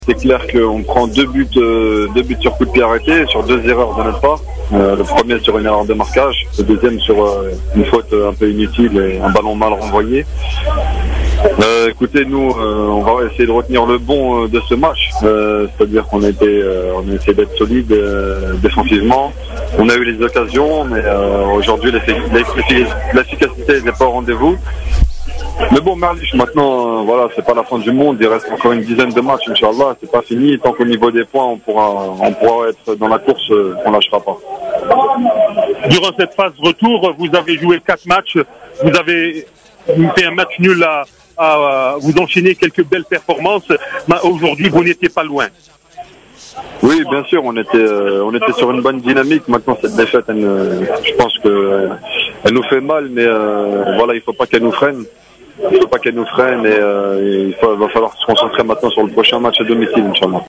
C'est clair qu'on prend deux buts sur coup de pied arrêté, sur 2 erreurs de notre part. Le premier sur une erreur de marquage, le deuxième sur une faute un peu inutile et un ballon mal renvoyé. Écoutez, nous, on va essayer de retenir le bon de ce match, c'est-à-dire qu'on a essayé d'être solide défensivement. On a eu les occasions, mais aujourd'hui l'efficacité n'est pas au rendez-vous. Mais bon, Merlich, maintenant, voilà, c'est pas la fin du monde. Il reste encore une dizaine de matchs, Inch'Allah. C'est pas fini. Tant qu'au niveau des points, on pourra être dans la course, on lâchera pas. Durant cette phase retour, vous avez joué 4 matchs. Vous avez fait un match nul vous enchaînez quelques belles performances. Mais aujourd'hui, vous n'étiez pas loin. Oui, bien sûr, on était sur une bonne dynamique. Maintenant, cette défaite, je pense que elle nous fait mal, mais voilà, il faut pas qu'elle nous freine. Il faut pas qu'elle nous freine et va falloir se concentrer maintenant sur le prochain match à domicile, Inch'Allah.